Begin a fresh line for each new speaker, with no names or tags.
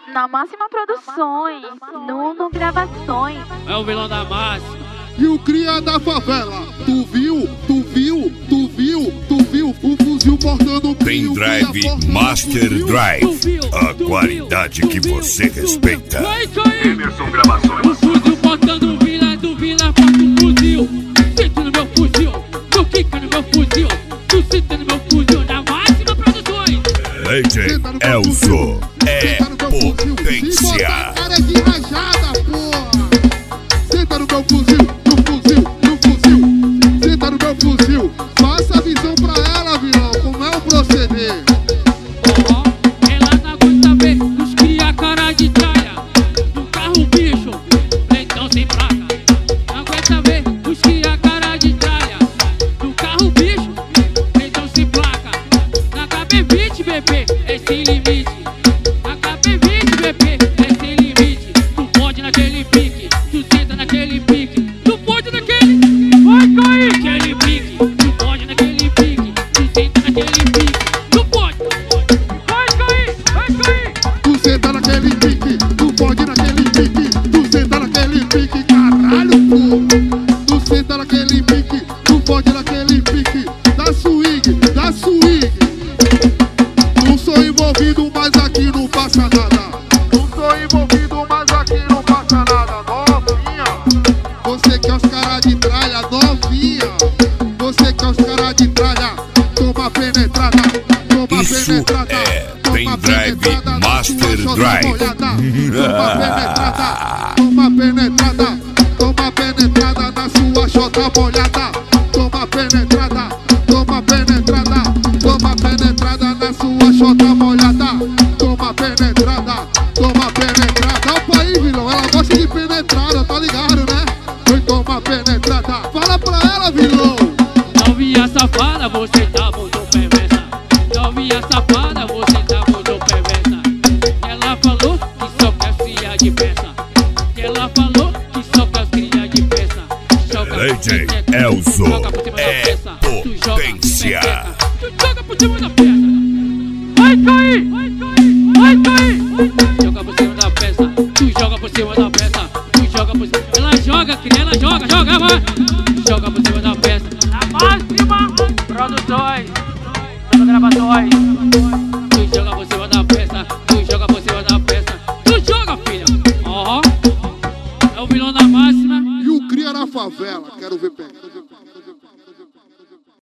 Na Máxima Produções, Nuno Gravações.
É o vilão da Máxima.
E o cria da favela, tu viu o fuzil portando o
Pendrive Master Drive, a qualidade que você respeita.
Emerson Gravações. O fuzil portando o vila, do vila porta o fuzil. Senta no meu fuzil, tu quica no meu fuzil. Tu senta no meu fuzil, na Máxima Produções.
DJ Elzo é potência.
Cara de rajada, porra. Senta no meu fuzil. Senta no meu fuzil. Faça a visão pra ela, vilão, como é o proceder.
Ela não aguenta ver os cria cara de traia. No carro bicho, leitão sem placa. Não aguenta ver os cria cara de traia. No carro bicho, leitão sem placa. Na KB20, bebê, é sem limite. Na KB20, bebê, é sem limite. Tu pode naquele pique, tu senta naquele pique. Tu pode naquele, vai cair aquele pique. Tu pode naquele pique, tu senta naquele pique. Tu pode, vai cair, vai cair.
Tu senta naquele pique, tu pode naquele pique. Tu senta naquele pique, caralho, porra. Tu senta naquele pique, tu pode naquele pique. Da swing. Não sou envolvido, mas aqui não passa nada. Não sou envolvido, mas aqui não passa nada. Novinha, você quer os caras de tralha, novinha. Você quer os caras de tralha, toma penetrada, toma
Isso
penetrada.
é
Toma
Pendrive
penetrada na
Master
sua
Drive.
molhada. Toma penetrada na sua chota molhada. Toma penetrada na sua chota molhada. Toma penetrada. Opa aí, vilão, ela gosta de penetrada, tá ligado, né? Foi toma penetrada. Fala pra ela, vilão.
Novinha safada, você tá muito perversa. Novinha safada, você tá muito perversa. Ela falou que só quer cria de peça. Ela falou que só quer cria de peça.
DJ Elzo é potência.
Tu joga por cima da peça. Vai cair, vai cair, vai cair. Joga por cima da peça. Tu joga por cima da peça. Tu joga por cima. Ela joga, cria, ela joga, vai. Joga por cima da peça.
Na Máxima Produções, Nuno Gravações.